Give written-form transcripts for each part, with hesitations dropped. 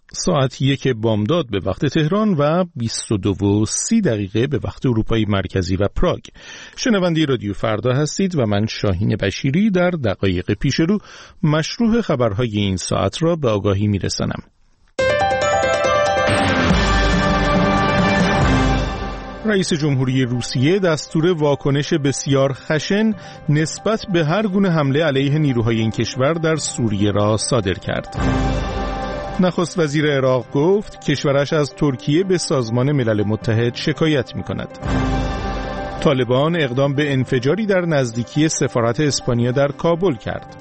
ساعت 1 بامداد به وقت تهران و 22:30 به وقت اروپای مرکزی و پراگ. شنونده رادیو فردا هستید و من شاهین بشیری در دقایق پیش رو مشروح خبرهای این ساعت را به آگاهی میرسانم. رئیس جمهوری روسیه دستور واکنش بسیار خشن نسبت به هر گونه حمله علیه نیروهای این کشور در سوریه را صادر کرد. نخست وزیر عراق گفت کشورش از ترکیه به سازمان ملل متحد شکایت می‌کند. طالبان اقدام به انفجاری در نزدیکی سفارت اسپانیا در کابل کرد.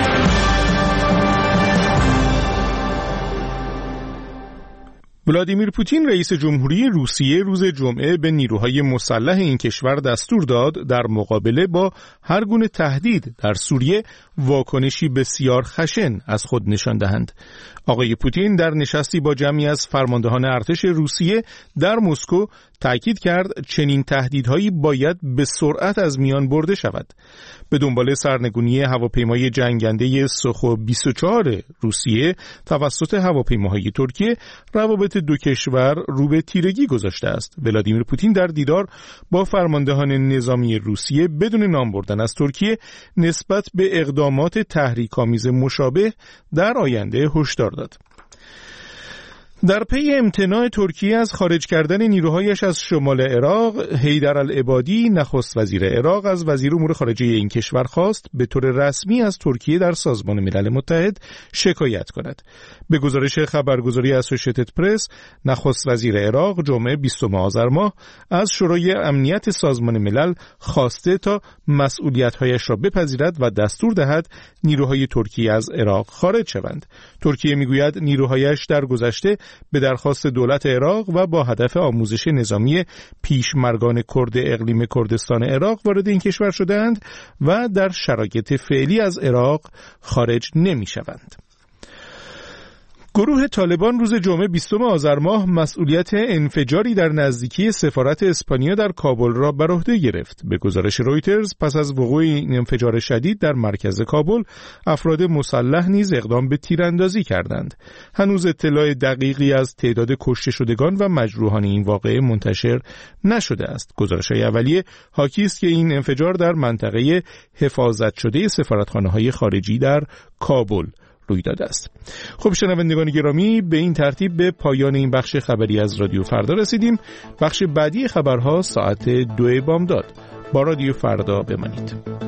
ولادیمیر پوتین رئیس جمهوری روسیه روز جمعه به نیروهای مسلح این کشور دستور داد در مقابله با هر گونه تهدید در سوریه واکنشی بسیار خشن از خود نشان دهند. آقای پوتین در نشستی با جمعی از فرماندهان ارتش روسیه در مسکو تأکید کرد چنین تهدیدهایی باید به سرعت از میان برده شود. به دنبال سرنگونی هواپیمای جنگنده سوخو 24 روسیه توسط هواپیماهای ترکیه روابط دو کشور رو به تیرگی گذاشته است. ولادیمیر پوتین در دیدار با فرماندهان نظامی روسیه بدون نام بردن از ترکیه نسبت به اقدامات تحریک‌آمیز مشابه در آینده هشدار داد. در پی امتناع ترکیه از خارج کردن نیروهایش از شمال عراق، حیدر العبادی نخست وزیر عراق از وزیر امور خارجه این کشور خواست به طور رسمی از ترکیه در سازمان ملل متحد شکایت کند. به گزارش خبرگزاری اسوشیتد پرس، نخست وزیر عراق جمعه 20 آذر ماه از شورای امنیت سازمان ملل خواسته تا مسئولیت‌هایش را بپذیرد و دستور دهد نیروهای ترکیه از عراق خارج شوند. ترکیه میگوید نیروهایش در گذشته به درخواست دولت عراق و با هدف آموزش نظامی پیشمرگان کرد اقلیم کردستان عراق وارد این کشور شدند و در شرایط فعلی از عراق خارج نمی‌شوند. گروه طالبان روز جمعه 20 آذر ماه مسئولیت انفجاری در نزدیکی سفارت اسپانیا در کابل را بر عهده گرفت. به گزارش رویترز پس از وقوع این انفجار شدید در مرکز کابل، افراد مسلح نیز اقدام به تیراندازی کردند. هنوز اطلاع دقیقی از تعداد کشته شدگان و مجروحان این واقعه منتشر نشده است. گزارش‌های اولیه حاکی است که این انفجار در منطقه حفاظت شده سفارتخانه‌های خارجی در کابل روی داده است. خب شنوندگان گرامی، به این ترتیب به پایان این بخش خبری از رادیو فردا رسیدیم. بخش بعدی خبرها ساعت 2 بامداد. با رادیو فردا بمانید.